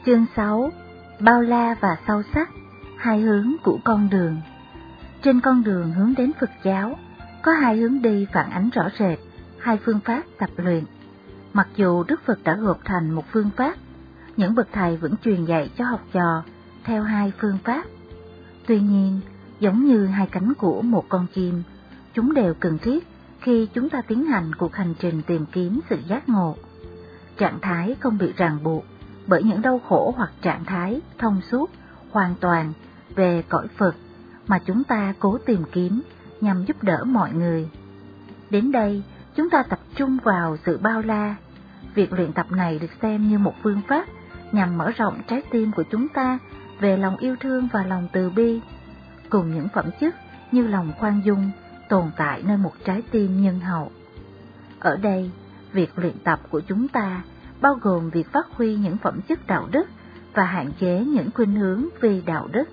Chương 6. Bao la và sâu sắc, hai hướng của con đường. Trên con đường hướng đến Phật giáo, có hai hướng đi phản ánh rõ rệt, hai phương pháp tập luyện. Mặc dù Đức Phật đã gộp thành một phương pháp, những bậc thầy vẫn truyền dạy cho học trò theo hai phương pháp. Tuy nhiên, giống như hai cánh của một con chim, chúng đều cần thiết khi chúng ta tiến hành cuộc hành trình tìm kiếm sự giác ngộ. Trạng thái không bị ràng buộc bởi những đau khổ hoặc trạng thái thông suốt, hoàn toàn về cõi Phật mà chúng ta cố tìm kiếm nhằm giúp đỡ mọi người. Đến đây, chúng ta tập trung vào sự bao la. Việc luyện tập này được xem như một phương pháp nhằm mở rộng trái tim của chúng ta về lòng yêu thương và lòng từ bi, cùng những phẩm chất như lòng khoan dung tồn tại nơi một trái tim nhân hậu. Ở đây, việc luyện tập của chúng ta bao gồm việc phát huy những phẩm chất đạo đức và hạn chế những khuynh hướng vì đạo đức.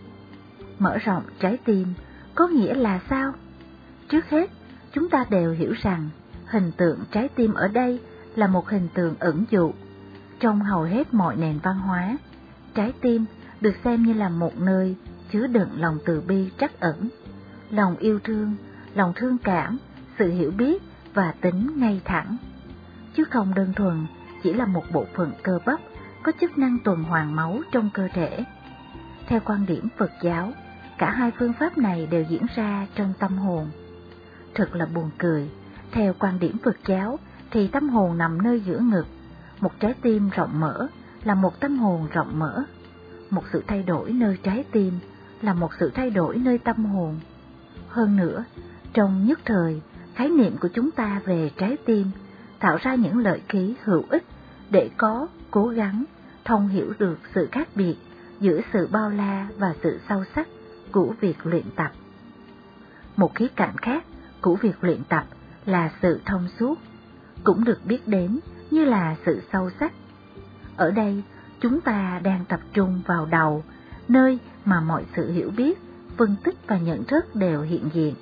Mở rộng trái tim có nghĩa là sao? Trước hết, chúng ta đều hiểu rằng hình tượng trái tim ở đây là một hình tượng ẩn dụ. Trong hầu hết mọi nền văn hóa, trái tim được xem như là một nơi chứa đựng lòng từ bi trắc ẩn, lòng yêu thương, lòng thương cảm, sự hiểu biết và tính ngay thẳng, chứ không đơn thuần chỉ là một bộ phận cơ bắp có chức năng tuần hoàn máu trong cơ thể. Theo quan điểm Phật giáo, cả hai phương pháp này đều diễn ra trong tâm hồn. Thật là buồn cười, theo quan điểm Phật giáo thì tâm hồn nằm nơi giữa ngực, một trái tim rộng mở là một tâm hồn rộng mở. Một sự thay đổi nơi trái tim là một sự thay đổi nơi tâm hồn. Hơn nữa, trong nhất thời, khái niệm của chúng ta về trái tim tạo ra những lợi khí hữu ích để cố gắng thông hiểu được sự khác biệt giữa sự bao la và sự sâu sắc của việc luyện tập. Một khía cạnh khác của việc luyện tập là sự thông suốt, cũng được biết đến như là sự sâu sắc. Ở đây, chúng ta đang tập trung vào đầu, nơi mà mọi sự hiểu biết, phân tích và nhận thức đều hiện diện.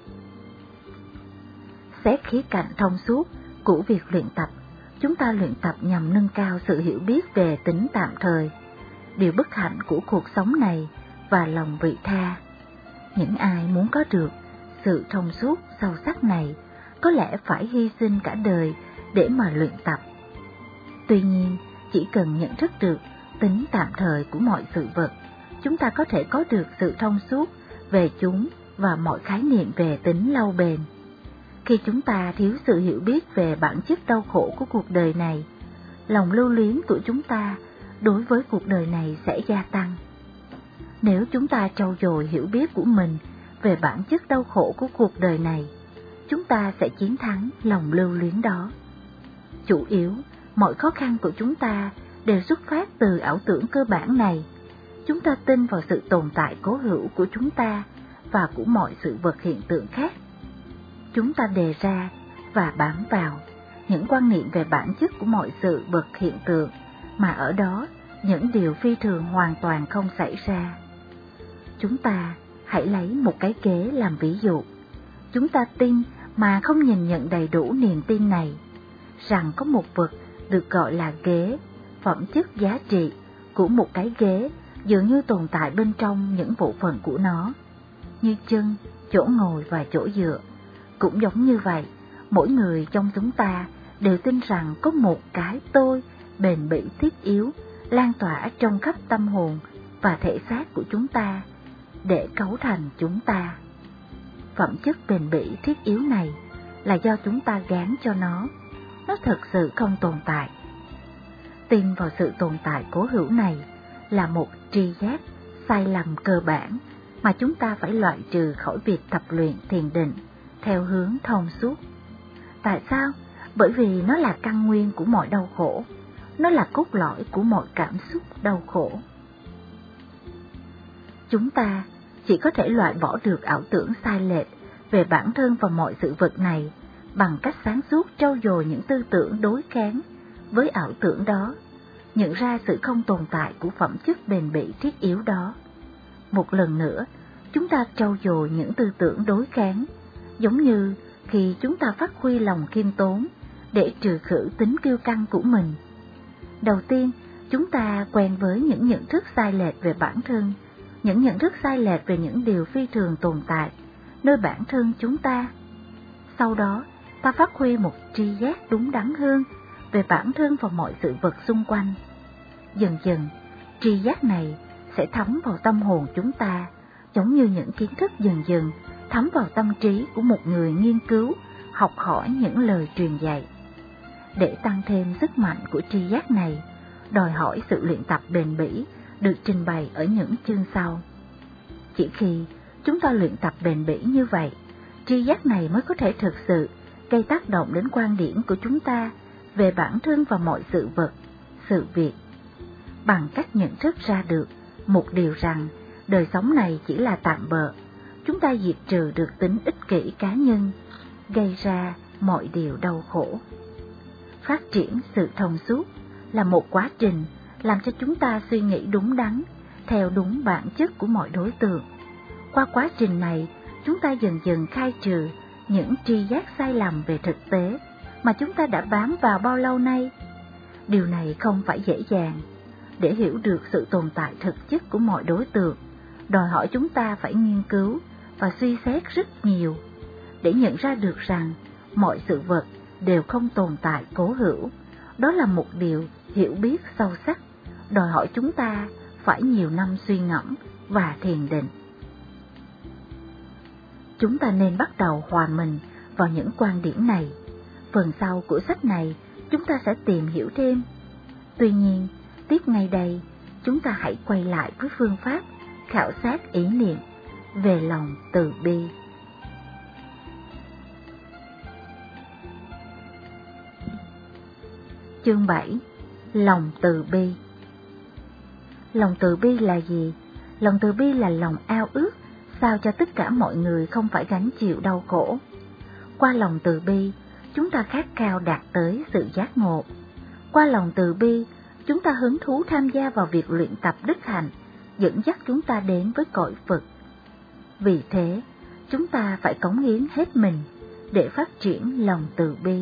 Xét khía cạnh thông suốt của việc luyện tập, chúng ta luyện tập nhằm nâng cao sự hiểu biết về tính tạm thời, điều bất hạnh của cuộc sống này và lòng vị tha. Những ai muốn có được sự thông suốt sâu sắc này có lẽ phải hy sinh cả đời để mà luyện tập. Tuy nhiên, chỉ cần nhận thức được tính tạm thời của mọi sự vật, chúng ta có thể có được sự thông suốt về chúng và mọi khái niệm về tính lâu bền. Khi chúng ta thiếu sự hiểu biết về bản chất đau khổ của cuộc đời này, lòng lưu luyến của chúng ta đối với cuộc đời này sẽ gia tăng. Nếu chúng ta trau dồi hiểu biết của mình về bản chất đau khổ của cuộc đời này, chúng ta sẽ chiến thắng lòng lưu luyến đó. Chủ yếu, mọi khó khăn của chúng ta đều xuất phát từ ảo tưởng cơ bản này. Chúng ta tin vào sự tồn tại cố hữu của chúng ta và của mọi sự vật hiện tượng khác. Chúng ta đề ra và bám vào những quan niệm về bản chất của mọi sự vật hiện tượng, mà ở đó những điều phi thường hoàn toàn không xảy ra. Chúng ta hãy lấy một cái ghế làm ví dụ. Chúng ta tin mà không nhìn nhận đầy đủ niềm tin này, rằng có một vật được gọi là ghế, phẩm chất giá trị của một cái ghế dường như tồn tại bên trong những bộ phận của nó, như chân, chỗ ngồi và chỗ dựa. Cũng giống như vậy, mỗi người trong chúng ta đều tin rằng có một cái tôi bền bỉ thiết yếu lan tỏa trong khắp tâm hồn và thể xác của chúng ta để cấu thành chúng ta. Phẩm chất bền bỉ thiết yếu này là do chúng ta gán cho nó thực sự không tồn tại. Tin vào sự tồn tại cố hữu này là một tri giác sai lầm cơ bản mà chúng ta phải loại trừ khỏi việc tập luyện thiền định theo hướng thông suốt. Tại sao? Bởi vì nó là căn nguyên của mọi đau khổ, nó là cốt lõi của mọi cảm xúc đau khổ. Chúng ta chỉ có thể loại bỏ được ảo tưởng sai lệch về bản thân và mọi sự vật này bằng cách sáng suốt trau dồi những tư tưởng đối kháng với ảo tưởng đó, nhận ra sự không tồn tại của phẩm chất bền bỉ thiết yếu đó. Một lần nữa, chúng ta trau dồi những tư tưởng đối kháng, giống như khi chúng ta phát huy lòng khiêm tốn để trừ khử tính kiêu căng của mình. Đầu tiên, Chúng ta quen với những nhận thức sai lệch về bản thân, những nhận thức sai lệch về những điều phi thường tồn tại nơi bản thân chúng ta. Sau đó, ta phát huy một tri giác đúng đắn hơn về bản thân và mọi sự vật xung quanh. Dần dần, tri giác này sẽ thấm vào tâm hồn chúng ta, giống như những kiến thức dần dần thấm vào tâm trí của một người nghiên cứu, học hỏi những lời truyền dạy. Để tăng thêm sức mạnh của tri giác này, đòi hỏi sự luyện tập bền bỉ được trình bày ở những chương sau. Chỉ khi chúng ta luyện tập bền bỉ như vậy, tri giác này mới có thể thực sự gây tác động đến quan điểm của chúng ta về bản thân và mọi sự vật, sự việc. Bằng cách nhận thức ra được một điều rằng đời sống này chỉ là tạm bợ, chúng ta diệt trừ được tính ích kỷ cá nhân, gây ra mọi điều đau khổ. Phát triển sự thông suốt là một quá trình làm cho chúng ta suy nghĩ đúng đắn, theo đúng bản chất của mọi đối tượng. Qua quá trình này, chúng ta dần dần khai trừ những tri giác sai lầm về thực tế mà chúng ta đã bám vào bao lâu nay. Điều này không phải dễ dàng. Để hiểu được sự tồn tại thực chất của mọi đối tượng, đòi hỏi chúng ta phải nghiên cứu và suy xét rất nhiều, để nhận ra được rằng mọi sự vật đều không tồn tại cố hữu. Đó là một điều hiểu biết sâu sắc, đòi hỏi chúng ta phải nhiều năm suy ngẫm và thiền định. Chúng ta nên bắt đầu hòa mình vào những quan điểm này. Phần sau của sách này chúng ta sẽ tìm hiểu thêm. Tuy nhiên, tiếp ngay đây, chúng ta hãy quay lại với phương pháp khảo sát ý niệm về lòng từ bi. Chương 7. Lòng từ bi. Lòng từ bi là gì? Lòng từ bi là lòng ao ước sao cho tất cả mọi người không phải gánh chịu đau khổ. Qua lòng từ bi, chúng ta khát khao đạt tới sự giác ngộ. Qua lòng từ bi, chúng ta hứng thú tham gia vào việc luyện tập đức hạnh, dẫn dắt chúng ta đến với cõi Phật. Vì thế, chúng ta phải cống hiến hết mình để phát triển lòng từ bi.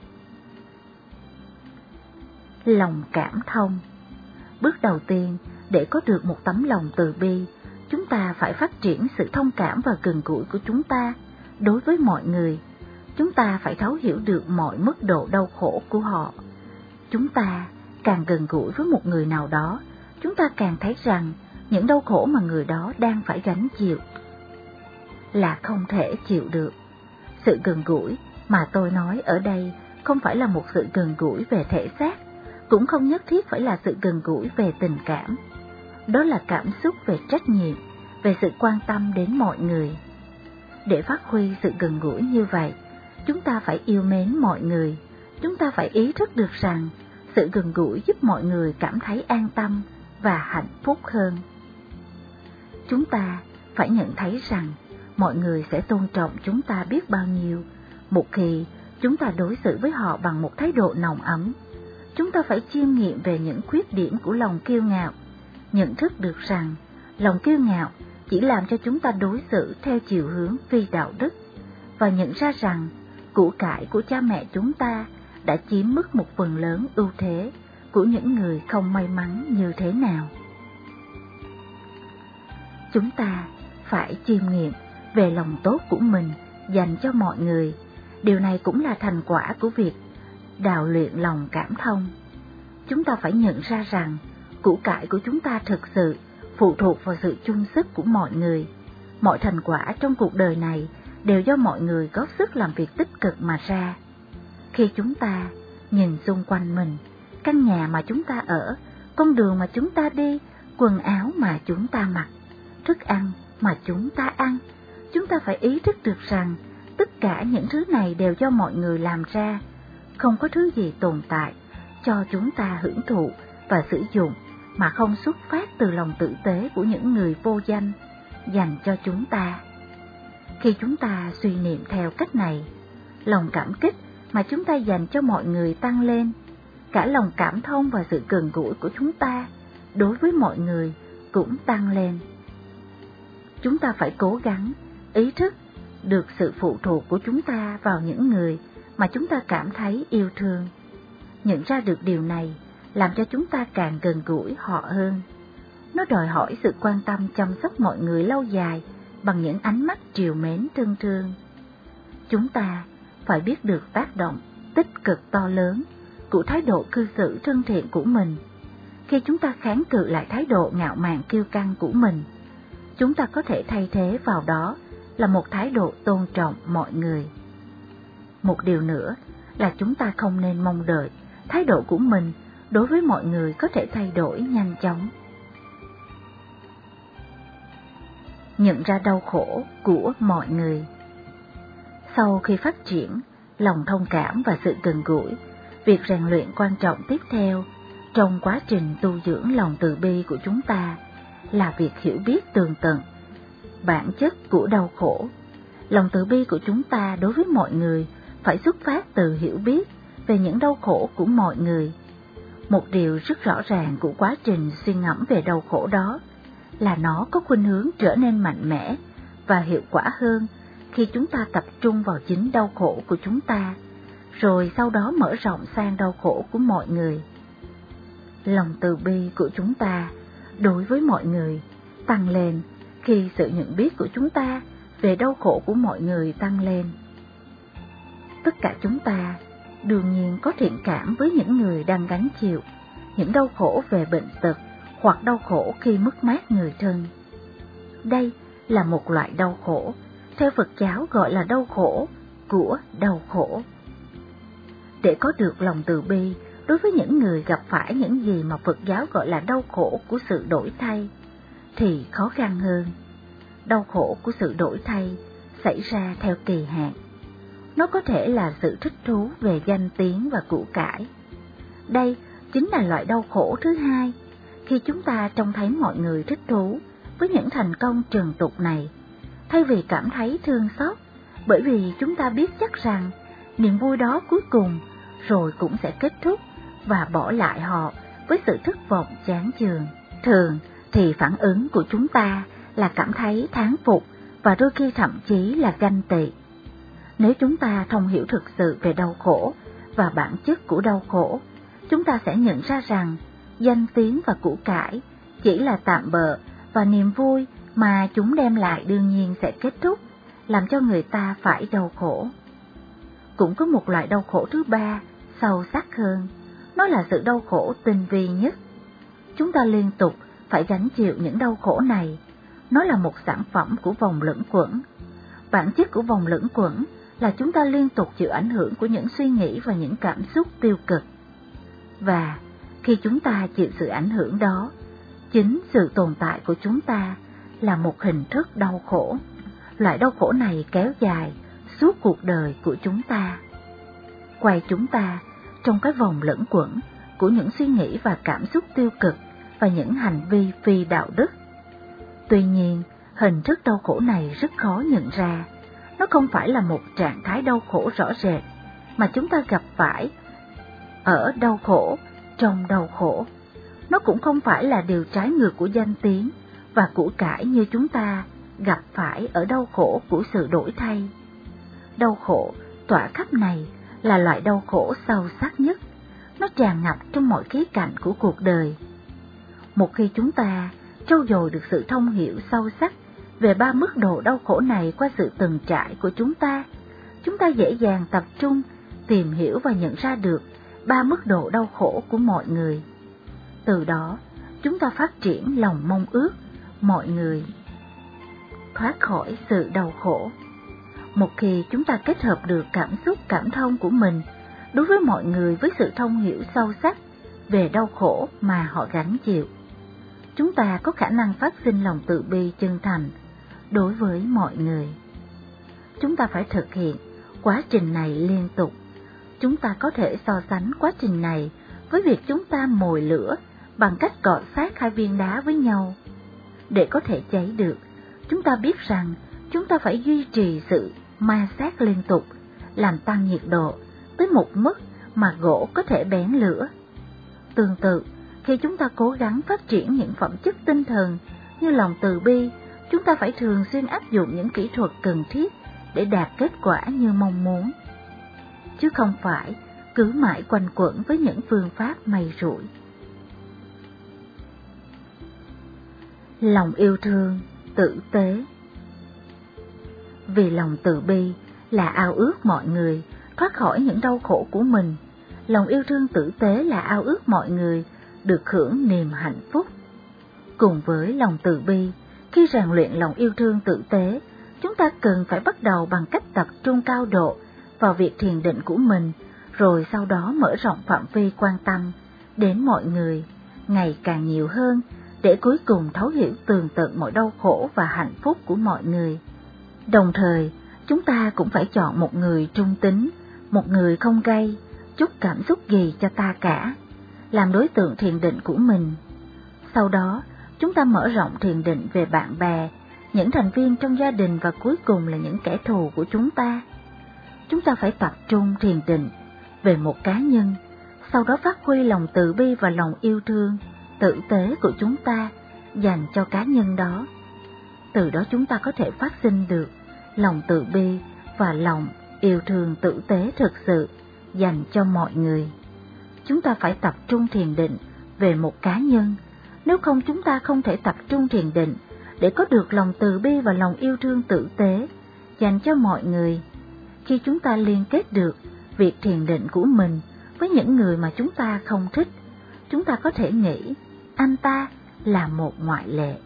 Lòng cảm thông. Bước đầu tiên, để có được một tấm lòng từ bi, chúng ta phải phát triển sự thông cảm và gần gũi của chúng ta đối với mọi người. Chúng ta phải thấu hiểu được mọi mức độ đau khổ của họ. Chúng ta càng gần gũi với một người nào đó, chúng ta càng thấy rằng những đau khổ mà người đó đang phải gánh chịu là không thể chịu được. Sự gần gũi mà tôi nói ở đây không phải là một sự gần gũi về thể xác, cũng không nhất thiết phải là sự gần gũi về tình cảm. Đó là cảm xúc về trách nhiệm, về sự quan tâm đến mọi người. Để phát huy sự gần gũi như vậy, chúng ta phải yêu mến mọi người. Chúng ta phải ý thức được rằng sự gần gũi giúp mọi người cảm thấy an tâm và hạnh phúc hơn. Chúng ta phải nhận thấy rằng mọi người sẽ tôn trọng chúng ta biết bao nhiêu một khi chúng ta đối xử với họ bằng một thái độ nồng ấm. Chúng ta phải chiêm nghiệm về những khuyết điểm của lòng kiêu ngạo, nhận thức được rằng lòng kiêu ngạo chỉ làm cho chúng ta đối xử theo chiều hướng phi đạo đức, và nhận ra rằng của cải của cha mẹ chúng ta đã chiếm mất một phần lớn ưu thế của những người không may mắn như thế nào. Chúng ta phải chiêm nghiệm về lòng tốt của mình dành cho mọi người. Điều này cũng là thành quả của việc đào luyện lòng cảm thông. Chúng ta phải nhận ra rằng của cải của chúng ta thực sự phụ thuộc vào sự chung sức của mọi người. Mọi thành quả trong cuộc đời này đều do mọi người góp sức làm việc tích cực mà ra. Khi chúng ta nhìn xung quanh mình, căn nhà mà chúng ta ở, con đường mà chúng ta đi, quần áo mà chúng ta mặc, thức ăn mà chúng ta ăn, chúng ta phải ý thức được rằng tất cả những thứ này đều do mọi người làm ra. Không có thứ gì tồn tại cho chúng ta hưởng thụ và sử dụng mà không xuất phát từ lòng tử tế của những người vô danh dành cho chúng ta. Khi chúng ta suy niệm theo cách này, lòng cảm kích mà chúng ta dành cho mọi người tăng lên, cả lòng cảm thông và sự gần gũi của chúng ta đối với mọi người cũng tăng lên. Chúng ta phải cố gắng ý thức được sự phụ thuộc của chúng ta vào những người mà chúng ta cảm thấy yêu thương. Nhận ra được điều này làm cho chúng ta càng gần gũi họ hơn. Nó đòi hỏi sự quan tâm chăm sóc mọi người lâu dài bằng những ánh mắt trìu mến thân thương. Chúng ta phải biết được tác động tích cực to lớn của thái độ cư xử thân thiện của mình. Khi chúng ta kháng cự lại thái độ ngạo mạn kiêu căng của mình, chúng ta có thể thay thế vào đó là một thái độ tôn trọng mọi người. Một điều nữa là chúng ta không nên mong đợi thái độ của mình đối với mọi người có thể thay đổi nhanh chóng. Nhận ra đau khổ của mọi người. Sau khi phát triển lòng thông cảm và sự gần gũi, việc rèn luyện quan trọng tiếp theo trong quá trình tu dưỡng lòng từ bi của chúng ta là việc hiểu biết tường tận bản chất của đau khổ. Lòng từ bi của chúng ta đối với mọi người phải xuất phát từ hiểu biết về những đau khổ của mọi người. Một điều rất rõ ràng của quá trình suy ngẫm về đau khổ đó là nó có khuynh hướng trở nên mạnh mẽ và hiệu quả hơn khi chúng ta tập trung vào chính đau khổ của chúng ta, rồi sau đó mở rộng sang đau khổ của mọi người. Lòng từ bi của chúng ta đối với mọi người tăng lên khi sự nhận biết của chúng ta về đau khổ của mọi người tăng lên. Tất cả chúng ta đương nhiên có thiện cảm với những người đang gánh chịu những đau khổ về bệnh tật hoặc đau khổ khi mất mát người thân. Đây là một loại đau khổ, theo Phật giáo gọi là đau khổ của đau khổ. Để có được lòng từ bi đối với những người gặp phải những gì mà Phật giáo gọi là đau khổ của sự đổi thay, thì khó khăn hơn. Đau khổ của sự đổi thay xảy ra theo kỳ hạn. Nó có thể là sự thích thú về danh tiếng và của cải. Đây chính là loại đau khổ thứ hai, khi chúng ta trông thấy mọi người thích thú với những thành công trần tục này, thay vì cảm thấy thương xót, bởi vì chúng ta biết chắc rằng niềm vui đó cuối cùng rồi cũng sẽ kết thúc và bỏ lại họ với sự thất vọng chán chường. Thường thì phản ứng của chúng ta là cảm thấy thán phục và đôi khi thậm chí là ganh tị. Nếu chúng ta thông hiểu thực sự về đau khổ và bản chất của đau khổ, chúng ta sẽ nhận ra rằng danh tiếng và của cải chỉ là tạm bợ và niềm vui mà chúng đem lại đương nhiên sẽ kết thúc, làm cho người ta phải đau khổ. Cũng có một loại đau khổ thứ ba, sâu sắc hơn, nó là sự đau khổ tinh vi nhất. Chúng ta liên tục phải gánh chịu những đau khổ này, nó là một sản phẩm của vòng luẩn quẩn. Bản chất của vòng luẩn quẩn là chúng ta liên tục chịu ảnh hưởng của những suy nghĩ và những cảm xúc tiêu cực. Và khi chúng ta chịu sự ảnh hưởng đó, chính sự tồn tại của chúng ta là một hình thức đau khổ. Loại đau khổ này kéo dài suốt cuộc đời của chúng ta, quay chúng ta trong cái vòng lẫn quẩn của những suy nghĩ và cảm xúc tiêu cực và những hành vi phi đạo đức. Tuy nhiên, hình thức đau khổ này rất khó nhận ra. Nó không phải là một trạng thái đau khổ rõ rệt mà chúng ta gặp phải ở đau khổ trong đau khổ. Nó cũng không phải là điều trái ngược của danh tiếng và của cải như chúng ta gặp phải ở đau khổ của sự đổi thay. Đau khổ tỏa khắp này là loại đau khổ sâu sắc nhất. Nó tràn ngập trong mọi khía cạnh của cuộc đời. Một khi chúng ta trau dồi được sự thông hiểu sâu sắc về ba mức độ đau khổ này qua sự từng trải của chúng ta dễ dàng tập trung, tìm hiểu và nhận ra được ba mức độ đau khổ của mọi người. Từ đó, chúng ta phát triển lòng mong ước mọi người thoát khỏi sự đau khổ. Một khi chúng ta kết hợp được cảm xúc cảm thông của mình đối với mọi người với sự thông hiểu sâu sắc về đau khổ mà họ gánh chịu, chúng ta có khả năng phát sinh lòng từ bi chân thành đối với mọi người. Chúng ta phải thực hiện quá trình này liên tục. Chúng ta có thể so sánh quá trình này với việc chúng ta mồi lửa bằng cách cọ sát hai viên đá với nhau. Để có thể cháy được, chúng ta biết rằng chúng ta phải duy trì sự ma sát liên tục, làm tăng nhiệt độ tới một mức mà gỗ có thể bén lửa. Tương tự, khi chúng ta cố gắng phát triển những phẩm chất tinh thần như lòng từ bi, chúng ta phải thường xuyên áp dụng những kỹ thuật cần thiết để đạt kết quả như mong muốn, chứ không phải cứ mãi quanh quẩn với những phương pháp may rủi. Lòng yêu thương, tử tế. Vì lòng từ bi là ao ước mọi người thoát khỏi những đau khổ của mình. Lòng yêu thương tử tế là ao ước mọi người được hưởng niềm hạnh phúc. Cùng với lòng từ bi, khi rèn luyện lòng yêu thương tử tế, chúng ta cần phải bắt đầu bằng cách tập trung cao độ vào việc thiền định của mình, rồi sau đó mở rộng phạm vi quan tâm đến mọi người ngày càng nhiều hơn, để cuối cùng thấu hiểu tường tận mọi đau khổ và hạnh phúc của mọi người. Đồng thời, chúng ta cũng phải chọn một người trung tín, một người không gây chút cảm xúc gì cho ta cả, làm đối tượng thiền định của mình. Sau đó, chúng ta mở rộng thiền định về bạn bè, những thành viên trong gia đình và cuối cùng là những kẻ thù của chúng ta. Chúng ta phải tập trung thiền định về một cá nhân, sau đó phát huy lòng từ bi và lòng yêu thương tử tế của chúng ta dành cho cá nhân đó. Từ đó chúng ta có thể phát sinh được lòng từ bi và lòng yêu thương tử tế thực sự dành cho mọi người. Chúng ta phải tập trung thiền định về một cá nhân, nếu không chúng ta không thể tập trung thiền định để có được lòng từ bi và lòng yêu thương tử tế dành cho mọi người. Khi chúng ta liên kết được việc thiền định của mình với những người mà chúng ta không thích, chúng ta có thể nghĩ anh ta là một ngoại lệ.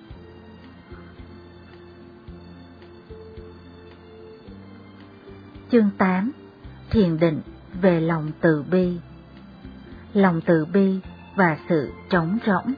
Chương 8. Thiền định về lòng từ bi. Lòng từ bi và sự trống rỗng.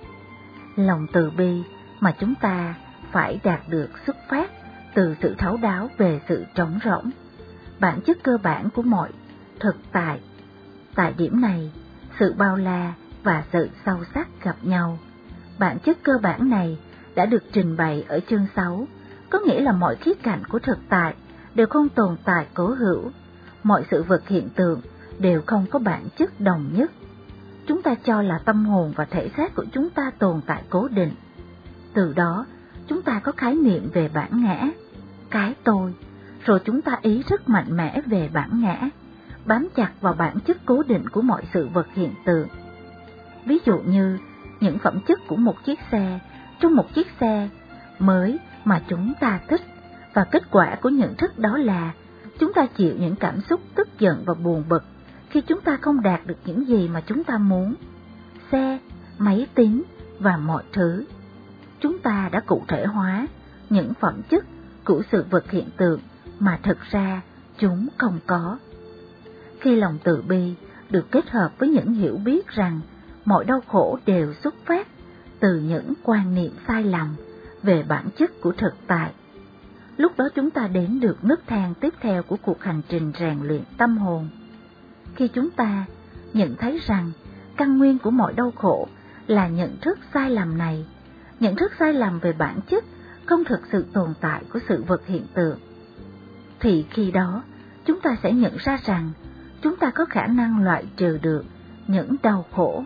Lòng từ bi mà chúng ta phải đạt được xuất phát từ sự thấu đáo về sự trống rỗng, bản chất cơ bản của mọi thực tại. Tại điểm này, sự bao la và sự sâu sắc gặp nhau. Bản chất cơ bản này đã được trình bày ở chương 6, có nghĩa là mọi khía cạnh của thực tại đều không tồn tại cố hữu, mọi sự vật hiện tượng đều không có bản chất đồng nhất. Chúng ta cho là tâm hồn và thể xác của chúng ta tồn tại cố định. Từ đó, chúng ta có khái niệm về bản ngã, cái tôi, rồi chúng ta ý rất mạnh mẽ về bản ngã, bám chặt vào bản chất cố định của mọi sự vật hiện tượng. Ví dụ như những phẩm chất của một chiếc xe trong một chiếc xe mới mà chúng ta thích, và kết quả của nhận thức đó là chúng ta chịu những cảm xúc tức giận và buồn bực khi chúng ta không đạt được những gì mà chúng ta muốn. Xe, máy tính và mọi thứ. Chúng ta đã cụ thể hóa những phẩm chất của sự vật hiện tượng mà thực ra chúng không có. Khi lòng từ bi được kết hợp với những hiểu biết rằng mọi đau khổ đều xuất phát từ những quan niệm sai lầm về bản chất của thực tại, lúc đó chúng ta đến được nấc thang tiếp theo của cuộc hành trình rèn luyện tâm hồn. Khi chúng ta nhận thấy rằng căn nguyên của mọi đau khổ là nhận thức sai lầm này, nhận thức sai lầm về bản chất không thực sự tồn tại của sự vật hiện tượng, thì khi đó chúng ta sẽ nhận ra rằng chúng ta có khả năng loại trừ được những đau khổ.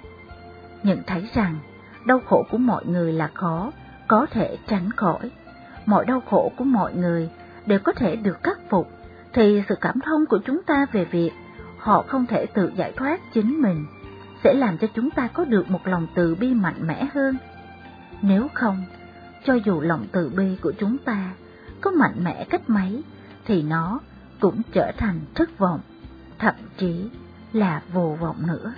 Nhận thấy rằng đau khổ của mọi người là khó có thể tránh khỏi, mọi đau khổ của mọi người đều có thể được khắc phục, thì sự cảm thông của chúng ta về việc họ không thể tự giải thoát chính mình sẽ làm cho chúng ta có được một lòng từ bi mạnh mẽ hơn. Nếu không, cho dù lòng từ bi của chúng ta có mạnh mẽ cách mấy thì nó cũng trở thành thất vọng, thậm chí là vô vọng nữa.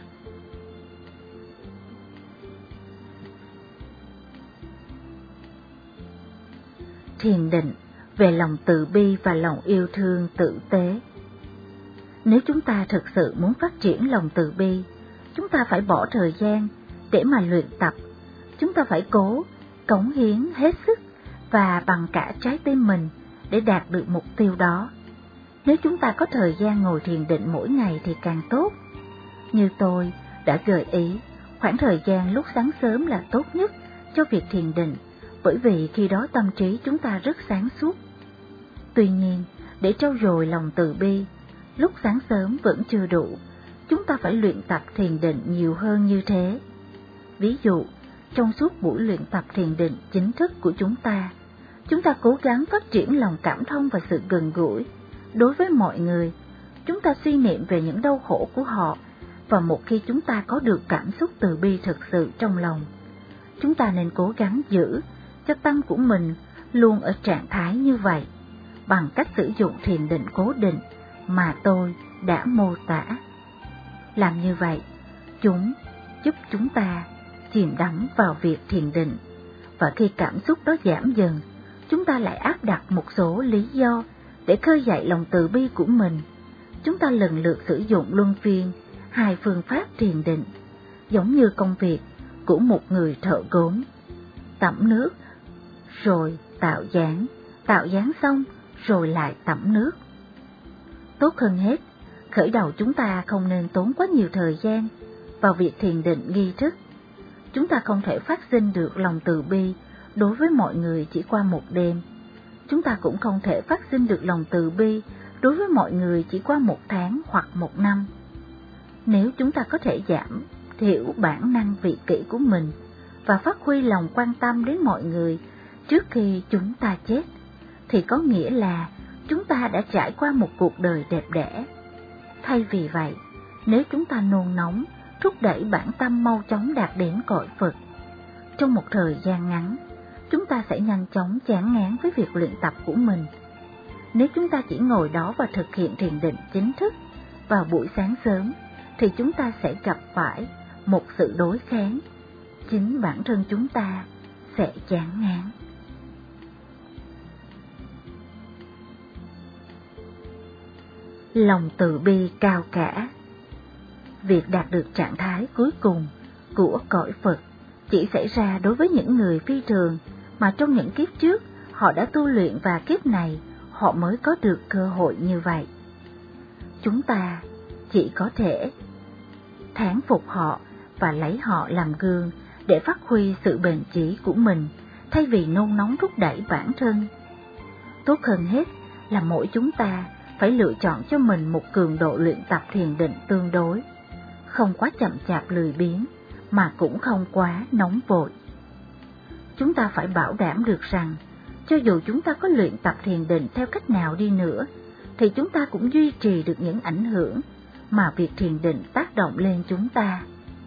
Thiền định về lòng từ bi và lòng yêu thương tử tế. Nếu chúng ta thực sự muốn phát triển lòng từ bi, chúng ta phải bỏ thời gian để mà luyện tập. Chúng ta phải cố cống hiến hết sức và bằng cả trái tim mình để đạt được mục tiêu đó. Nếu chúng ta có thời gian ngồi thiền định mỗi ngày thì càng tốt. Như tôi đã gợi ý, khoảng thời gian lúc sáng sớm là tốt nhất cho việc thiền định, bởi vì khi đó tâm trí chúng ta rất sáng suốt. Tuy nhiên, để trau dồi lòng từ bi, lúc sáng sớm vẫn chưa đủ, chúng ta phải luyện tập thiền định nhiều hơn như thế. Ví dụ, trong suốt buổi luyện tập thiền định chính thức của chúng ta cố gắng phát triển lòng cảm thông và sự gần gũi đối với mọi người. Chúng ta suy niệm về những đau khổ của họ, và một khi chúng ta có được cảm xúc từ bi thực sự trong lòng, Chúng ta nên cố gắng giữ cho tâm của mình luôn ở trạng thái như vậy, bằng cách sử dụng thiền định cố định mà tôi đã mô tả. Làm như vậy, chúng giúp chúng ta chìm đắm vào việc thiền định, và khi cảm xúc đó giảm dần, chúng ta lại áp đặt một số lý do để khơi dậy lòng từ bi của mình. Chúng ta lần lượt sử dụng luân phiên hai phương pháp thiền định, giống như công việc của một người thợ gốm: tẩm nước rồi tạo dáng xong rồi lại tẩm nước. Tốt hơn hết, khởi đầu chúng ta không nên tốn quá nhiều thời gian vào việc thiền định nghi thức. Chúng ta không thể phát sinh được lòng từ bi đối với mọi người chỉ qua một đêm. Chúng ta cũng không thể phát sinh được lòng từ bi đối với mọi người chỉ qua một tháng hoặc một năm. Nếu chúng ta có thể giảm thiểu bản năng vị kỷ của mình và phát huy lòng quan tâm đến mọi người trước khi chúng ta chết, thì có nghĩa là chúng ta đã trải qua một cuộc đời đẹp đẽ. Thay vì vậy, nếu chúng ta nôn nóng thúc đẩy bản tâm mau chóng đạt đến cõi Phật, trong một thời gian ngắn, chúng ta sẽ nhanh chóng chán ngán với việc luyện tập của mình. Nếu chúng ta chỉ ngồi đó và thực hiện thiền định chính thức vào buổi sáng sớm, thì chúng ta sẽ gặp phải một sự đối kháng. Chính bản thân chúng ta sẽ chán ngán. Lòng từ bi cao cả. Việc đạt được trạng thái cuối cùng của cõi Phật chỉ xảy ra đối với những người phi thường mà trong những kiếp trước họ đã tu luyện, và kiếp này họ mới có được cơ hội như vậy. Chúng ta chỉ có thể thán phục họ và lấy họ làm gương để phát huy sự bền chí của mình, thay vì nôn nóng thúc đẩy bản thân. Tốt hơn hết là mỗi chúng ta phải lựa chọn cho mình một cường độ luyện tập thiền định tương đối, không quá chậm chạp lười biếng, mà cũng không quá nóng vội. Chúng ta phải bảo đảm được rằng, cho dù chúng ta có luyện tập thiền định theo cách nào đi nữa, thì chúng ta cũng duy trì được những ảnh hưởng mà việc thiền định tác động lên chúng ta.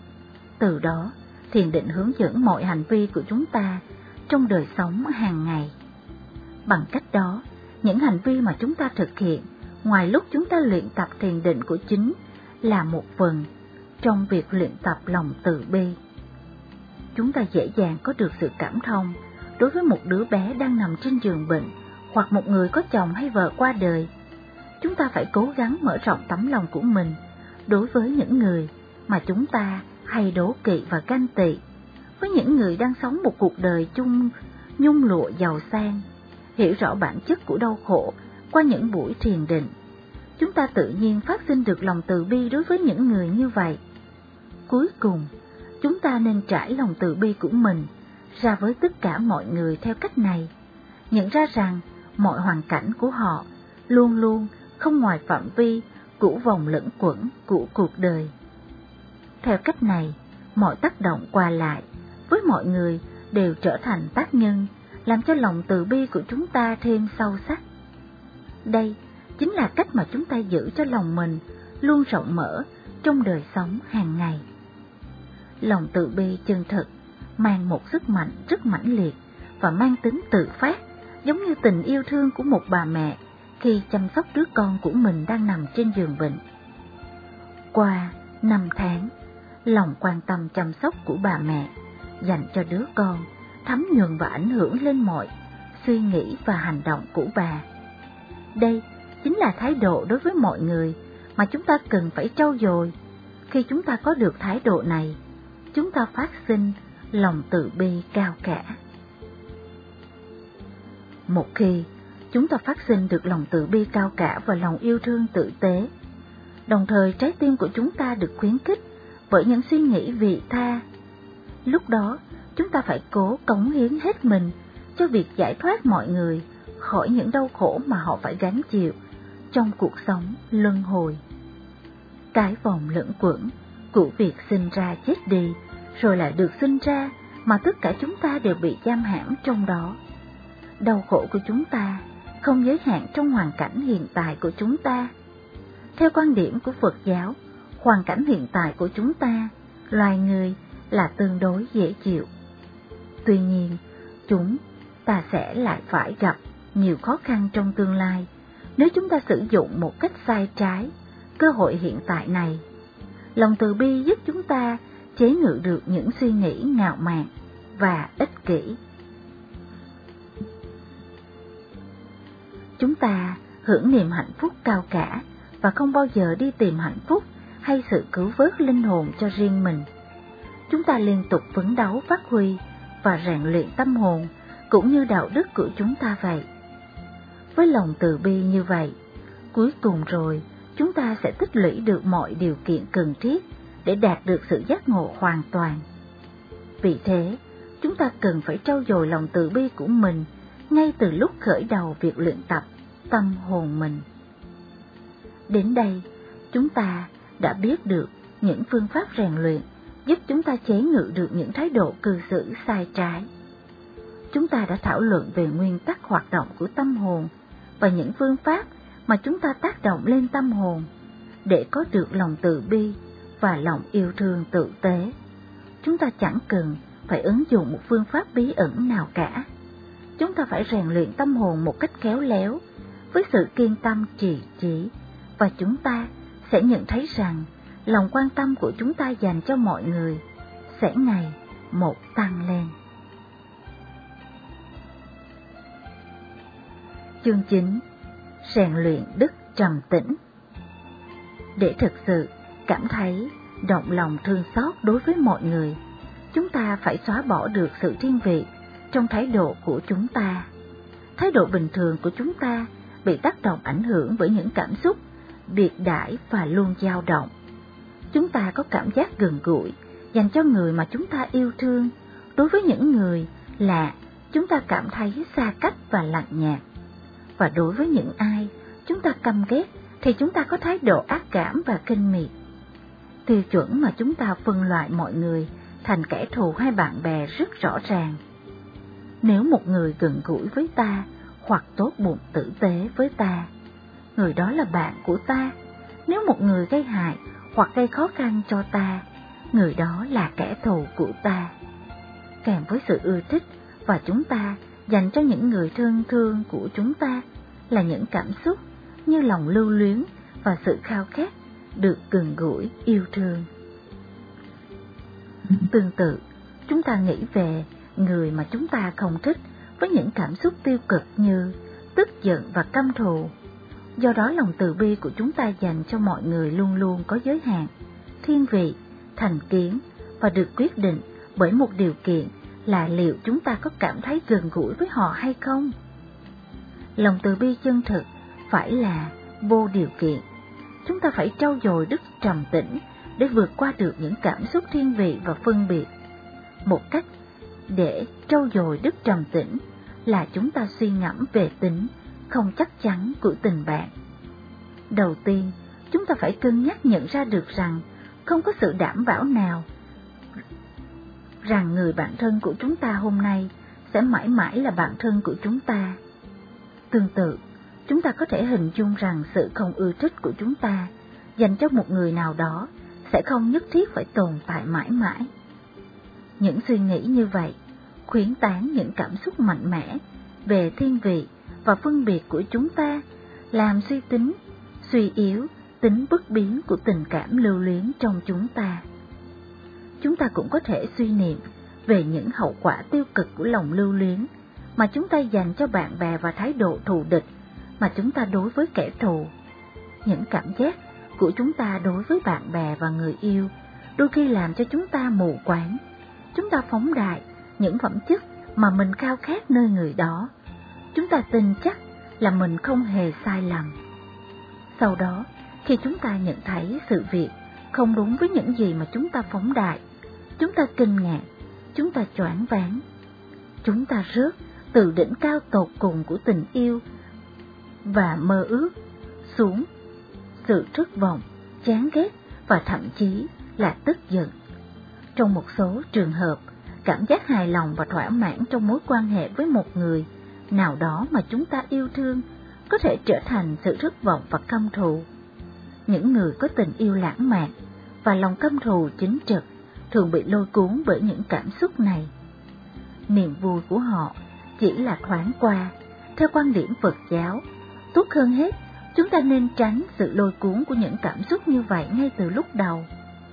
Từ đó, thiền định hướng dẫn mọi hành vi của chúng ta trong đời sống hàng ngày. Bằng cách đó, những hành vi mà chúng ta thực hiện ngoài lúc chúng ta luyện tập thiền định của chính là một phần trong việc luyện tập lòng từ bi. Chúng ta dễ dàng có được sự cảm thông đối với một đứa bé đang nằm trên giường bệnh, hoặc một người có chồng hay vợ qua đời. Chúng ta phải cố gắng mở rộng tấm lòng của mình đối với những người mà chúng ta hay đố kỵ và ganh tị, với những người đang sống một cuộc đời chung nhung lụa giàu sang, hiểu rõ bản chất của đau khổ qua những buổi thiền định. Chúng ta tự nhiên phát sinh được lòng từ bi đối với những người như vậy. Cuối cùng, chúng ta nên trải lòng từ bi của mình ra với tất cả mọi người theo cách này, nhận ra rằng mọi hoàn cảnh của họ luôn luôn không ngoài phạm vi của vòng luẩn quẩn của cuộc đời. Theo cách này, mọi tác động qua lại với mọi người đều trở thành tác nhân, làm cho lòng từ bi của chúng ta thêm sâu sắc. Đây chính là cách mà chúng ta giữ cho lòng mình luôn rộng mở trong đời sống hàng ngày. Lòng từ bi chân thực mang một sức mạnh rất mãnh liệt và mang tính tự phát, giống như tình yêu thương của một bà mẹ khi chăm sóc đứa con của mình đang nằm trên giường bệnh. Qua 5 tháng, lòng quan tâm chăm sóc của bà mẹ dành cho đứa con thấm nhuần và ảnh hưởng lên mọi suy nghĩ và hành động của bà. Đây chính là thái độ đối với mọi người mà chúng ta cần phải trau dồi. Khi chúng ta có được thái độ này, chúng ta phát sinh lòng từ bi cao cả. Một khi chúng ta phát sinh được lòng từ bi cao cả và lòng yêu thương tử tế, đồng thời trái tim của chúng ta được khuyến khích bởi những suy nghĩ vị tha, lúc đó chúng ta phải cố cống hiến hết mình cho việc giải thoát mọi người khỏi những đau khổ mà họ phải gánh chịu trong cuộc sống luân hồi. Cái vòng luẩn quẩn của việc sinh ra chết đi rồi lại được sinh ra mà tất cả chúng ta đều bị giam hãm trong đó. Đau khổ của chúng ta không giới hạn trong hoàn cảnh hiện tại của chúng ta. Theo quan điểm của Phật giáo, hoàn cảnh hiện tại của chúng ta, loài người, là tương đối dễ chịu. Tuy nhiên, chúng ta sẽ lại phải gặp nhiều khó khăn trong tương lai nếu chúng ta sử dụng một cách sai trái cơ hội hiện tại này. Lòng từ bi giúp chúng ta chế ngự được những suy nghĩ ngạo mạn và ích kỷ. Chúng ta hưởng niềm hạnh phúc cao cả và không bao giờ đi tìm hạnh phúc hay sự cứu vớt linh hồn cho riêng mình. Chúng ta liên tục phấn đấu phát huy và rèn luyện tâm hồn cũng như đạo đức của chúng ta vậy. Với lòng từ bi như vậy, cuối cùng rồi chúng ta sẽ tích lũy được mọi điều kiện cần thiết để đạt được sự giác ngộ hoàn toàn. Vì thế, chúng ta cần phải trau dồi lòng từ bi của mình ngay từ lúc khởi đầu việc luyện tập tâm hồn mình. Đến đây, chúng ta đã biết được những phương pháp rèn luyện giúp chúng ta chế ngự được những thái độ cư xử sai trái. Chúng ta đã thảo luận về nguyên tắc hoạt động của tâm hồn và những phương pháp mà chúng ta tác động lên tâm hồn để có được lòng từ bi và lòng yêu thương tử tế. Chúng ta chẳng cần phải ứng dụng một phương pháp bí ẩn nào cả. Chúng ta phải rèn luyện tâm hồn một cách khéo léo, với sự kiên tâm trì chỉ, và chúng ta sẽ nhận thấy rằng lòng quan tâm của chúng ta dành cho mọi người sẽ ngày một tăng lên. Chương 9. Rèn luyện đức trầm tĩnh. Để thực sự cảm thấy động lòng thương xót đối với mọi người, chúng ta phải xóa bỏ được sự thiên vị trong thái độ của chúng ta. Thái độ bình thường của chúng ta bị tác động ảnh hưởng bởi những cảm xúc biệt đãi và luôn dao động. Chúng ta có cảm giác gần gũi dành cho người mà chúng ta yêu thương. Đối với những người lạ, chúng ta cảm thấy xa cách và lạnh nhạt. Và đối với những ai chúng ta căm ghét thì chúng ta có thái độ ác cảm và khinh miệt. Tiêu chuẩn mà chúng ta phân loại mọi người thành kẻ thù hay bạn bè rất rõ ràng. Nếu một người gần gũi với ta hoặc tốt bụng tử tế với ta, người đó là bạn của ta. Nếu một người gây hại hoặc gây khó khăn cho ta, người đó là kẻ thù của ta. Kèm với sự ưa thích và chúng ta dành cho những người thân thương của chúng ta là những cảm xúc như lòng lưu luyến và sự khao khát được gần gũi yêu thương. Tương tự, chúng ta nghĩ về người mà chúng ta không thích với những cảm xúc tiêu cực như tức giận và căm thù. Do đó lòng từ bi của chúng ta dành cho mọi người luôn luôn có giới hạn, thiên vị, thành kiến và được quyết định bởi một điều kiện là liệu chúng ta có cảm thấy gần gũi với họ hay không. Lòng từ bi chân thực phải là vô điều kiện. Chúng ta phải trau dồi đức trầm tĩnh để vượt qua được những cảm xúc thiên vị và phân biệt. Một cách để trau dồi đức trầm tĩnh là chúng ta suy ngẫm về tính không chắc chắn của tình bạn. Đầu tiên, chúng ta phải cân nhắc nhận ra được rằng không có sự đảm bảo nào rằng người bạn thân của chúng ta hôm nay sẽ mãi mãi là bạn thân của chúng ta. Tương tự, chúng ta có thể hình dung rằng sự không ưa thích của chúng ta dành cho một người nào đó sẽ không nhất thiết phải tồn tại mãi mãi. Những suy nghĩ như vậy khuyến tán những cảm xúc mạnh mẽ về thiên vị và phân biệt của chúng ta, làm suy yếu tính bất biến của tình cảm lưu luyến trong chúng ta. Chúng ta cũng có thể suy niệm về những hậu quả tiêu cực của lòng lưu luyến mà chúng ta dành cho bạn bè và thái độ thù địch mà chúng ta đối với kẻ thù. Những cảm giác của chúng ta đối với bạn bè và người yêu đôi khi làm cho chúng ta mù quáng. Chúng ta phóng đại những phẩm chất mà mình khao khát nơi người đó. Chúng ta tin chắc là mình không hề sai lầm. Sau đó, khi chúng ta nhận thấy sự việc không đúng với những gì mà chúng ta phóng đại, chúng ta kinh ngạc, chúng ta choáng váng. Chúng ta rớt từ đỉnh cao tột cùng của tình yêu và mơ ước xuống sự thất vọng, chán ghét và thậm chí là tức giận. Trong một số trường hợp, cảm giác hài lòng và thỏa mãn trong mối quan hệ với một người nào đó mà chúng ta yêu thương có thể trở thành sự thất vọng và căm thù. Những người có tình yêu lãng mạn và lòng căm thù chính trực thường bị lôi cuốn bởi những cảm xúc này. niềm vui của họ chỉ là thoáng qua. Theo quan điểm Phật giáo, tốt hơn hết, chúng ta nên tránh sự lôi cuốn của những cảm xúc như vậy ngay từ lúc đầu.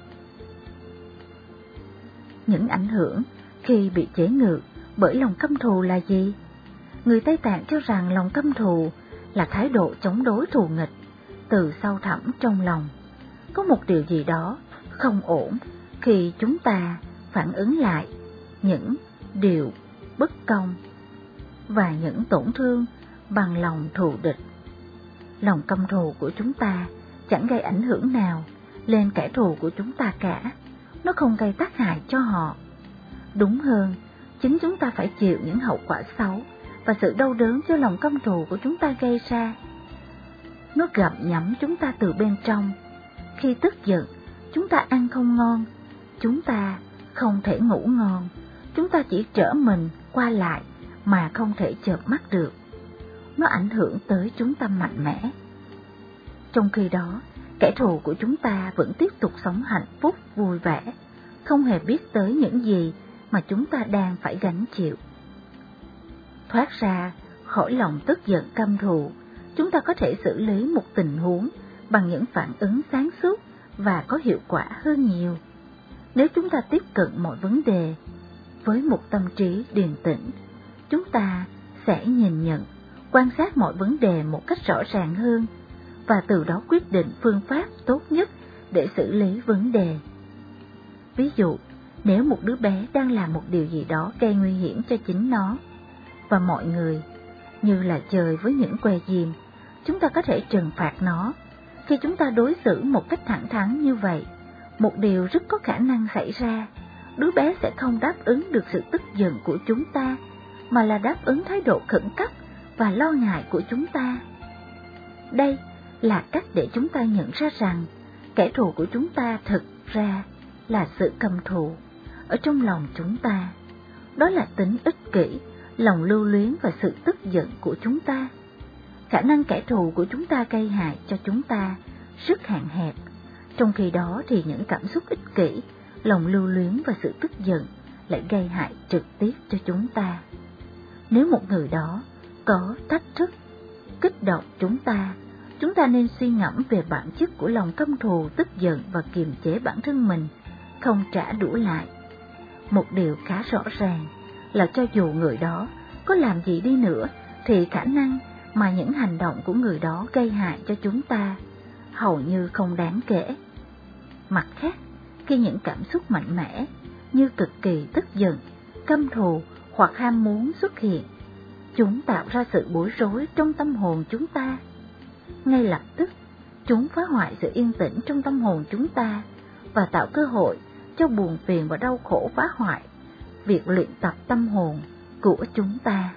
Những ảnh hưởng khi bị chế ngự bởi lòng căm thù là gì? Người Tây Tạng cho rằng lòng căm thù là thái độ chống đối thù nghịch từ sâu thẳm trong lòng. Có một điều gì đó không ổn khi chúng ta phản ứng lại những điều bất công và những tổn thương bằng lòng thù địch. Lòng căm thù của chúng ta chẳng gây ảnh hưởng nào lên kẻ thù của chúng ta cả. Nó không gây tác hại cho họ. Đúng hơn, chính chúng ta phải chịu những hậu quả xấu và sự đau đớn do lòng căm thù của chúng ta gây ra. Nó gặm nhấm chúng ta từ bên trong. Khi tức giận, chúng ta ăn không ngon, chúng ta không thể ngủ ngon, chúng ta chỉ trở mình qua lại mà không thể chợp mắt được. Nó ảnh hưởng tới chúng ta mạnh mẽ. Trong khi đó, kẻ thù của chúng ta vẫn tiếp tục sống hạnh phúc, vui vẻ, không hề biết tới những gì mà chúng ta đang phải gánh chịu. Thoát ra khỏi lòng tức giận căm thù, chúng ta có thể xử lý một tình huống bằng những phản ứng sáng suốt và có hiệu quả hơn nhiều. Nếu chúng ta tiếp cận mọi vấn đề với một tâm trí điềm tĩnh, chúng ta sẽ nhìn nhận, quan sát mọi vấn đề một cách rõ ràng hơn và từ đó quyết định phương pháp tốt nhất để xử lý vấn đề. Ví dụ, nếu một đứa bé đang làm một điều gì đó gây nguy hiểm cho chính nó và mọi người, như là chơi với những que diêm, chúng ta có thể trừng phạt nó. Khi chúng ta đối xử một cách thẳng thắn như vậy, một điều rất có khả năng xảy ra, đứa bé sẽ không đáp ứng được sự tức giận của chúng ta, mà là đáp ứng thái độ khẩn cấp và lo ngại của chúng ta. Đây là cách để chúng ta nhận ra rằng kẻ thù của chúng ta thực ra là sự căm thù ở trong lòng chúng ta. Đó là tính ích kỷ, lòng lưu luyến và sự tức giận của chúng ta. Khả năng kẻ thù của chúng ta gây hại cho chúng ta rất hạn hẹp, trong khi đó thì những cảm xúc ích kỷ, lòng lưu luyến và sự tức giận lại gây hại trực tiếp cho chúng ta. Nếu một người đó có thách thức, kích động chúng ta nên suy ngẫm về bản chất của lòng căm thù, tức giận và kiềm chế bản thân mình, không trả đũa lại. Một điều khá rõ ràng là cho dù người đó có làm gì đi nữa, thì khả năng mà những hành động của người đó gây hại cho chúng ta hầu như không đáng kể. Mặt khác, khi những cảm xúc mạnh mẽ như cực kỳ tức giận, căm thù hoặc ham muốn xuất hiện, chúng tạo ra sự bối rối trong tâm hồn chúng ta. Ngay lập tức, chúng phá hoại sự yên tĩnh trong tâm hồn chúng ta và tạo cơ hội cho buồn phiền và đau khổ phá hoại việc luyện tập tâm hồn của chúng ta.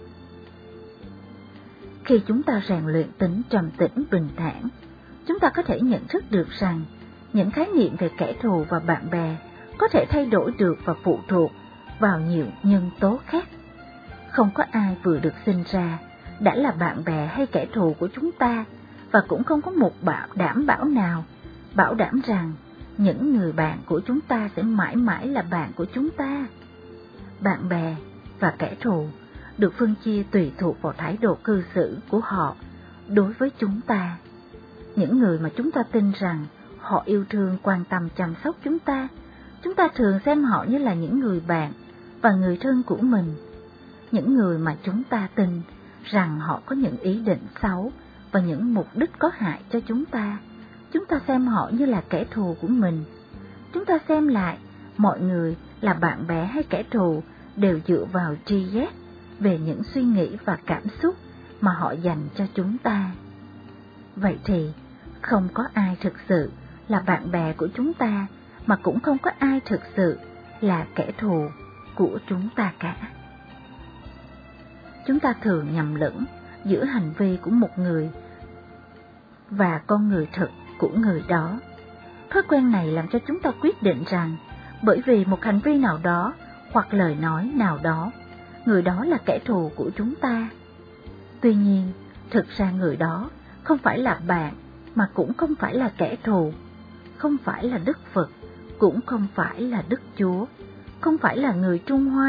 Khi chúng ta rèn luyện tính trầm tĩnh bình thản, chúng ta có thể nhận thức được rằng những khái niệm về kẻ thù và bạn bè có thể thay đổi được và phụ thuộc vào nhiều nhân tố khác. Không có ai vừa được sinh ra đã là bạn bè hay kẻ thù của chúng ta, và cũng không có một đảm bảo nào bảo đảm rằng những người bạn của chúng ta sẽ mãi mãi là bạn của chúng ta. Bạn bè và kẻ thù được phân chia tùy thuộc vào thái độ cư xử của họ đối với chúng ta. Những người mà chúng ta tin rằng họ yêu thương, quan tâm, chăm sóc chúng ta thường xem họ như là những người bạn và người thân của mình. Những người mà chúng ta tin rằng họ có những ý định xấu và những mục đích có hại cho chúng ta xem họ như là kẻ thù của mình. Chúng ta xem lại mọi người là bạn bè hay kẻ thù đều dựa vào tri giác về những suy nghĩ và cảm xúc mà họ dành cho chúng ta. Vậy thì không có ai thực sự là bạn bè của chúng ta, mà cũng không có ai thực sự là kẻ thù của chúng ta cả. Chúng ta thường nhầm lẫn giữa hành vi của một người và con người thực của người đó. Thói quen này làm cho chúng ta quyết định rằng bởi vì một hành vi nào đó hoặc lời nói nào đó, người đó là kẻ thù của chúng ta. Tuy nhiên, thực ra người đó không phải là bạn, mà cũng không phải là kẻ thù, không phải là Đức Phật, cũng không phải là Đức Chúa, không phải là người Trung Hoa,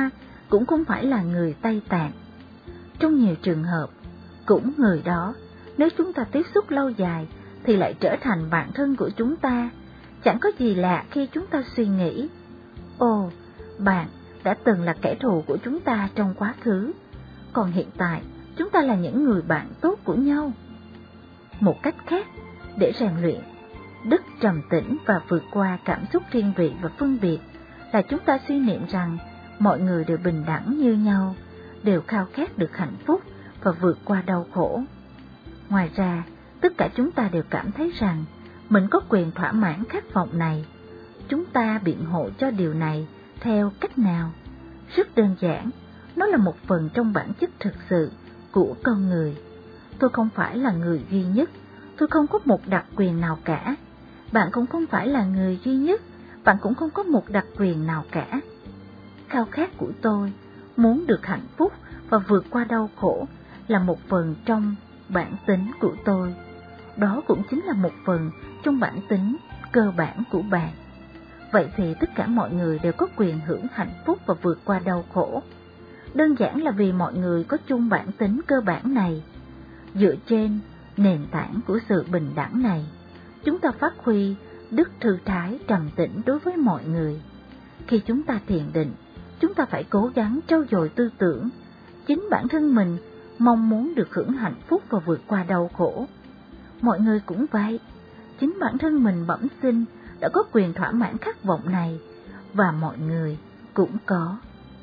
cũng không phải là người Tây Tạng. Trong nhiều trường hợp, cũng người đó, nếu chúng ta tiếp xúc lâu dài thì lại trở thành bạn thân của chúng ta. Chẳng có gì lạ khi chúng ta suy nghĩ, ồ, bạn đã từng là kẻ thù của chúng ta trong quá khứ, còn hiện tại chúng ta là những người bạn tốt của nhau. Một cách khác để rèn luyện đức trầm tĩnh và vượt qua cảm xúc thiên vị và phân biệt là chúng ta suy niệm rằng mọi người đều bình đẳng như nhau, đều khao khát được hạnh phúc và vượt qua đau khổ. Ngoài ra, tất cả chúng ta đều cảm thấy rằng mình có quyền thỏa mãn khát vọng này. Chúng ta biện hộ cho điều này theo cách nào? Rất đơn giản, nó là một phần trong bản chất thực sự của con người. Tôi không phải là người duy nhất, tôi không có một đặc quyền nào cả. Bạn cũng không phải là người duy nhất, bạn cũng không có một đặc quyền nào cả. Khao khát của tôi, muốn được hạnh phúc và vượt qua đau khổ là một phần trong bản tính của tôi. Đó cũng chính là một phần trong bản tính cơ bản của bạn. Vậy thì tất cả mọi người đều có quyền hưởng hạnh phúc và vượt qua đau khổ. Đơn giản là vì mọi người có chung bản tính cơ bản này. Dựa trên nền tảng của sự bình đẳng này, chúng ta phát huy đức thư thái trầm tĩnh đối với mọi người. Khi chúng ta thiền định, chúng ta phải cố gắng trau dồi tư tưởng. Chính bản thân mình mong muốn được hưởng hạnh phúc và vượt qua đau khổ. Mọi người cũng vậy, chính bản thân mình bẩm sinh đã có quyền thỏa mãn khát vọng này, và mọi người cũng có.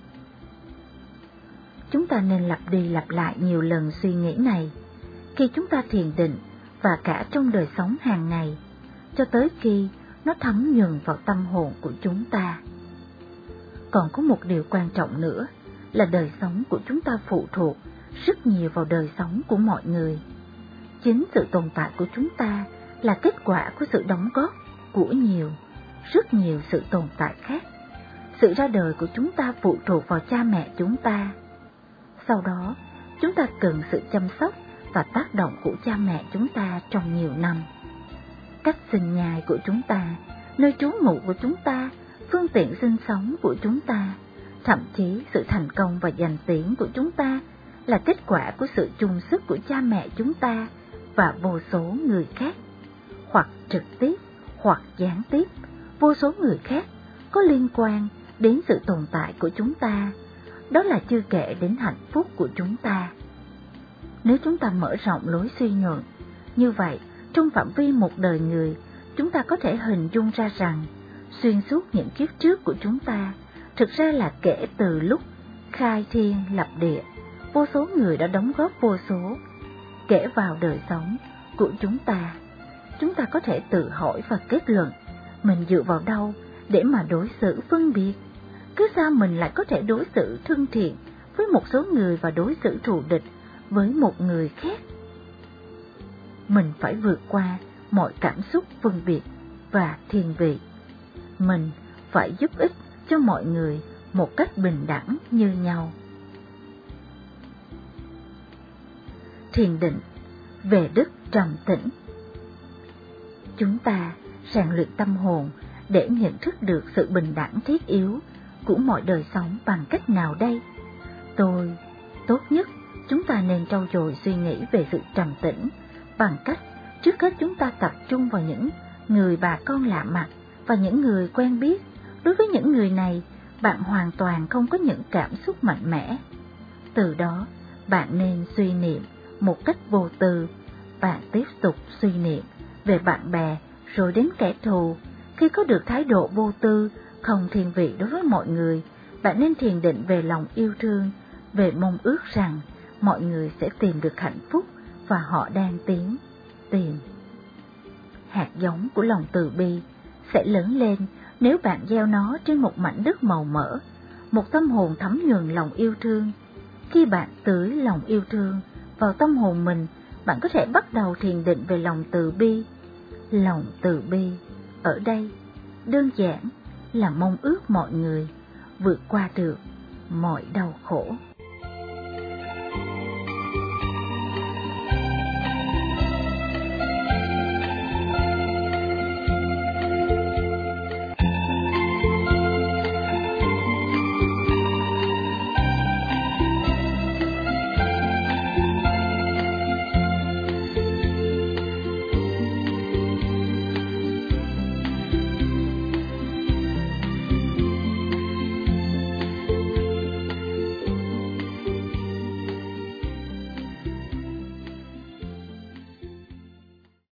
Chúng ta nên lặp đi lặp lại nhiều lần suy nghĩ này khi chúng ta thiền định và cả trong đời sống hàng ngày, cho tới khi nó thấm nhuần vào tâm hồn của chúng ta. Còn có một điều quan trọng nữa là đời sống của chúng ta phụ thuộc rất nhiều vào đời sống của mọi người. Chính sự tồn tại của chúng ta là kết quả của sự đóng góp của rất nhiều sự tồn tại khác. Sự ra đời của chúng ta phụ thuộc vào cha mẹ chúng ta. Sau đó, chúng ta cần sự chăm sóc và tác động của cha mẹ chúng ta trong nhiều năm. Cách sinh nhai của chúng ta, nơi trú ngụ của chúng ta, phương tiện sinh sống của chúng ta, thậm chí sự thành công và danh tiếng của chúng ta là kết quả của sự chung sức của cha mẹ chúng ta và vô số người khác, hoặc trực tiếp hoặc gián tiếp, vô số người khác có liên quan đến sự tồn tại của chúng ta. Đó là chưa kể đến hạnh phúc của chúng ta. Nếu chúng ta mở rộng lối suy luận, như vậy trong phạm vi một đời người, chúng ta có thể hình dung ra rằng xuyên suốt những kiếp trước của chúng ta, thực ra là kể từ lúc khai thiên lập địa, vô số người đã đóng góp vô số. Kể vào đời sống của chúng ta có thể tự hỏi và kết luận mình dựa vào đâu để mà đối xử phân biệt. Cứ sao mình lại có thể đối xử thân thiện với một số người và đối xử thù địch với một người khác? Mình phải vượt qua mọi cảm xúc phân biệt và thiên vị. Mình phải giúp ích cho mọi người một cách bình đẳng như nhau. Thiền định về đức trầm tĩnh. Chúng ta rèn luyện tâm hồn để nhận thức được sự bình đẳng thiết yếu của mọi đời sống bằng cách nào đây? Tốt nhất chúng ta nên trau dồi suy nghĩ về sự trầm tĩnh bằng cách trước hết chúng ta tập trung vào những người bà con lạ mặt và những người quen biết. Đối với những người này, bạn hoàn toàn không có những cảm xúc mạnh mẽ. Từ đó, bạn nên suy niệm một cách vô tư. Bạn tiếp tục suy niệm về bạn bè rồi đến kẻ thù. Khi có được thái độ vô tư, không thiên vị đối với mọi người, bạn nên thiền định về lòng yêu thương, về mong ước rằng mọi người sẽ tìm được hạnh phúc và họ đang tìm. Hạt giống của lòng từ bi sẽ lớn lên nếu bạn gieo nó trên một mảnh đất màu mỡ, một tâm hồn thấm nhuần lòng yêu thương. Khi bạn tưới lòng yêu thương vào tâm hồn mình, bạn có thể bắt đầu thiền định về lòng từ bi. Lòng từ bi ở đây đơn giản là mong ước mọi người vượt qua được mọi đau khổ.